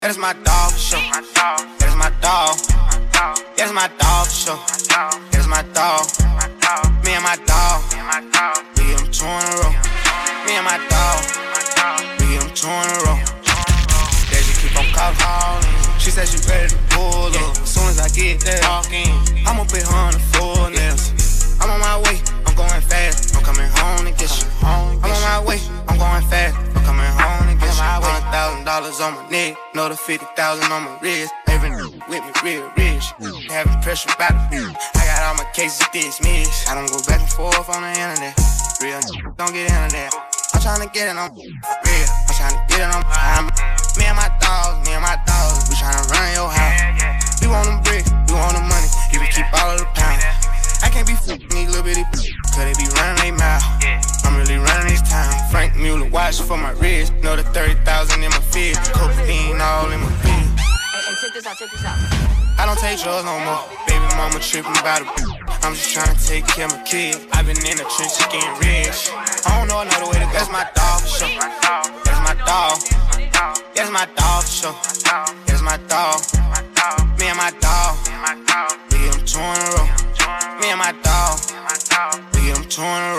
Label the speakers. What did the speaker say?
Speaker 1: That is my dog for sure. That is my dog. That is my dog for sure. That is my dog. Me and my dog. We get them 2 in a row. Me and my dog. We get them 2 in a row. That she keep on calling. She said she ready to pull up. As soon as I get there, I'ma put her on the floor nails. I'm on my way, I'm going fast. I'm coming home to get you. I'm on my way, I'm going fast. I'm coming home to get you. $100,000 on my neck, another 50,000 on my wrist. Every with me real rich. Having pressure about the bill. I got all my cases dismissed. I don't go back and forth on the internet. Real don't get into that. I'm tryna get it on real. I'm tryna get it on me and my dogs, we tryna run your house. We want them bricks, we want the money. You can keep all of the pounds. I can't be f***ing these little bitty cause they be running they mouth. I'm really running this town. Frank Mueller watch for my wrist. Know the 30,000 in my fist. Cocaine all in my feet.
Speaker 2: Hey, check this out.
Speaker 1: I don't take drugs no more. Baby mama tripping about a I'm just trying to take care of my kid. I've been in the trenches getting rich. I don't know another way to go. That's my dog for sure. That's my dog. That's my dog for sure. That's my dog. Me and my dog. We get them 2 in a row. Me and my dog. We get them 2 in a row.